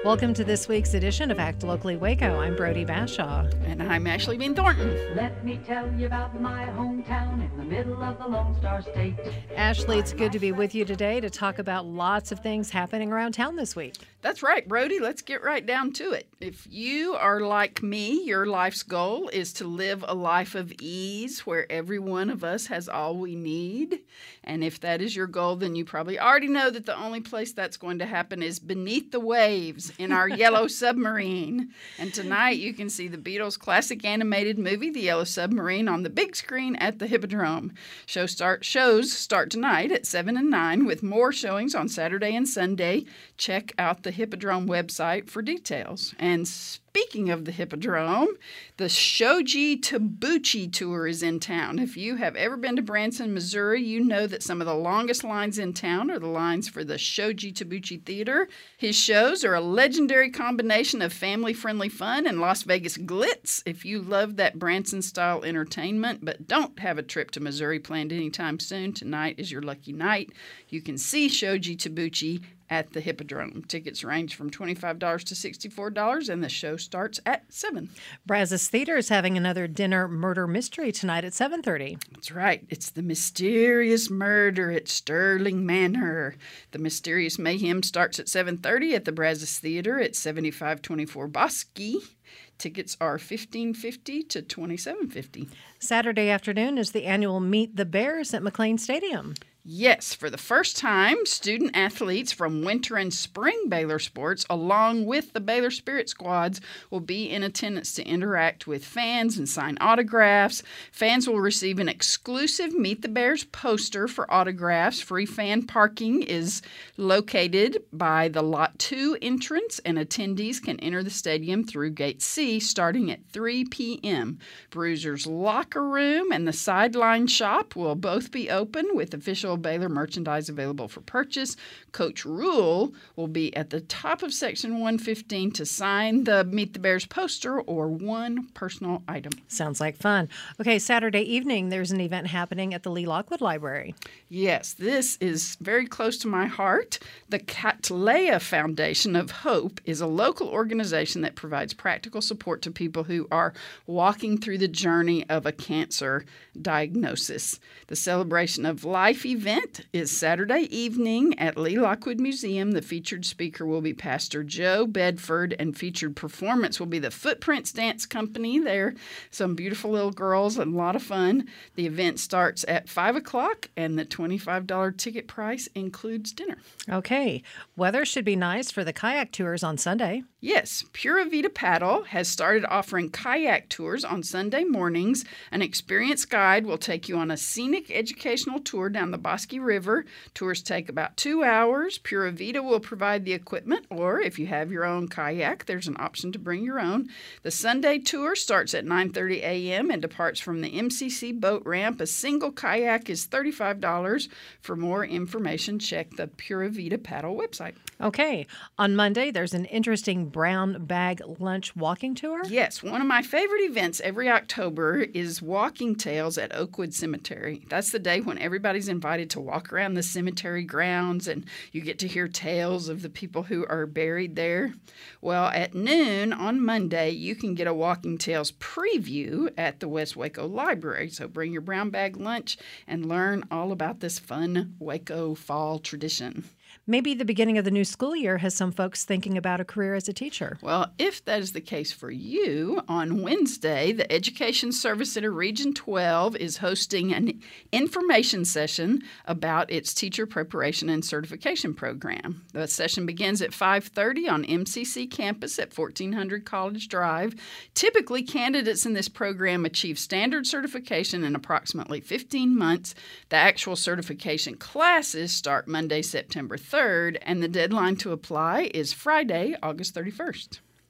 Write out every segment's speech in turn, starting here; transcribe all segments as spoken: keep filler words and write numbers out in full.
Welcome to this week's edition of Act Locally Waco. I'm Brody Bashaw. And I'm Ashley Bean Thornton. Let me tell you about my hometown in the middle of the Lone Star State. Ashley, it's good to be with you today to talk about lots of things happening around town this week. That's right, Brody. Let's get right down to it. If you are like me, your life's goal is to live a life of ease where every one of us has all we need. And if that is your goal, then you probably already know that the only place that's going to happen is beneath the waves in our Yellow Submarine. And tonight you can see the Beatles' classic animated movie, The Yellow Submarine, on the big screen at the Hippodrome. Show start, shows start tonight at seven and nine with more showings on Saturday and Sunday. Check out the Hippodrome website for details. And speaking of the Hippodrome, the Shoji Tabuchi tour is in town. If you have ever been to Branson, Missouri, you know that some of the longest lines in town are the lines for the Shoji Tabuchi Theater. His shows are a legendary combination of family-friendly fun and Las Vegas glitz. If you love that Branson-style entertainment but don't have a trip to Missouri planned anytime soon, tonight is your lucky night. You can see Shoji Tabuchi at the Hippodrome. Tickets range from twenty-five dollars to sixty-four dollars, and the show starts at seven. Brazos Theater is having another dinner murder mystery tonight at seven thirty. That's right. It's the mysterious murder at Sterling Manor. The mysterious mayhem starts at seven thirty at the Brazos Theater at seventy-five twenty-four Bosque. Tickets are fifteen fifty to twenty-seven fifty. Saturday afternoon is the annual Meet the Bears at McLean Stadium. Yes, for the first time, student athletes from winter and spring Baylor sports, along with the Baylor Spirit squads, will be in attendance to interact with fans and sign autographs. Fans will receive an exclusive Meet the Bears poster for autographs. Free fan parking is located by the Lot two entrance, and attendees can enter the stadium through Gate C starting at three p.m. Bruiser's locker room and the sideline shop will both be open with official Baylor merchandise available for purchase. Coach Rule will be at the top of section one fifteen to sign the Meet the Bears poster or one personal item. Sounds like fun. Okay, Saturday evening, there's an event happening at the Lee Lockwood Library. Yes, this is very close to my heart. The Cattleya Foundation of Hope is a local organization that provides practical support to people who are walking through the journey of a cancer diagnosis. The Celebration of Life event is Saturday evening at Lee Lockwood Museum. The featured speaker will be Pastor Joe Bedford, and featured performance will be the Footprints Dance Company. They're some beautiful little girls and a lot of fun. The event starts at five o'clock, and the twenty-five dollars ticket price includes dinner. Okay, weather should be nice for the kayak tours on Sunday. Yes, Pura Vida Paddle has started offering kayak tours on Sunday mornings. An experienced guide will take you on a scenic educational tour down the Bosque River. Tours take about two hours. Pura Vida will provide the equipment, or if you have your own kayak, there's an option to bring your own. The Sunday tour starts at nine thirty a.m. and departs from the M C C boat ramp. A single kayak is thirty-five dollars. For more information, check the Pura Vida Paddle website. Okay, on Monday, there's an interesting brown bag lunch walking tour. Yes, one of my favorite events every October is Walking Tales at Oakwood Cemetery. That's the day when everybody's invited to walk around the cemetery grounds, and you get to hear tales of the people who are buried there. Well, at noon on Monday, you can get a Walking Tales preview at the West Waco Library. So bring your brown bag lunch and learn all about this fun Waco fall tradition. Maybe the beginning of the new school year has some folks thinking about a career as a teacher. Well, if that is the case for you, on Wednesday, the Education Service Center Region twelve is hosting an information session about its teacher preparation and certification program. The session begins at five thirty on M C C campus at fourteen hundred College Drive. Typically, candidates in this program achieve standard certification in approximately fifteen months. The actual certification classes start Monday, September third, and the deadline to apply is Friday, August thirty-first.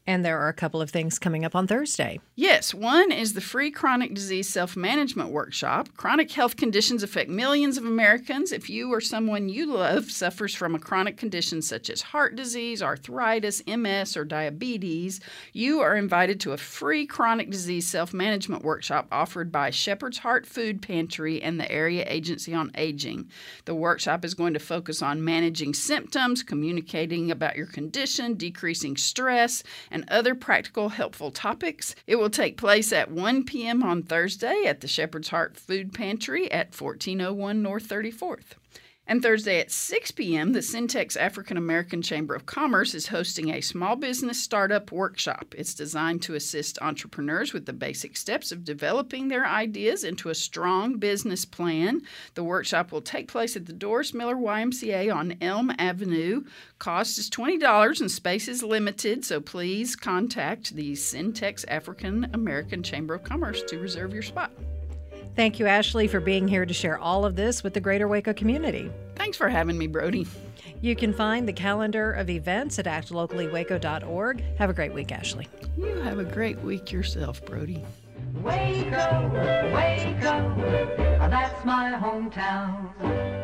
And there are a couple of things coming up on Thursday. Yes, one is the free chronic disease self-management workshop. Chronic health conditions affect millions of Americans. If you or someone you love suffers from a chronic condition such as heart disease, arthritis, M S, or diabetes, you are invited to a free chronic disease self-management workshop offered by Shepherd's Heart Food Pantry and the Area Agency on Aging. The workshop is going to focus on managing symptoms, communicating about your condition, decreasing stress, and other practical, helpful topics. It will take place at one p.m. on Thursday at the Shepherd's Heart Food Pantry at fourteen oh one North thirty-fourth. And Thursday at six p.m., the Syntex African American Chamber of Commerce is hosting a small business startup workshop. It's designed to assist entrepreneurs with the basic steps of developing their ideas into a strong business plan. The workshop will take place at the Doris Miller Y M C A on Elm Avenue. Cost is twenty dollars and space is limited, so please contact the Syntex African American Chamber of Commerce to reserve your spot. Thank you, Ashley, for being here to share all of this with the greater Waco community. Thanks for having me, Brody. You can find the calendar of events at act locally waco dot org. Have a great week, Ashley. You have a great week yourself, Brody. Waco, Waco, that's my hometown.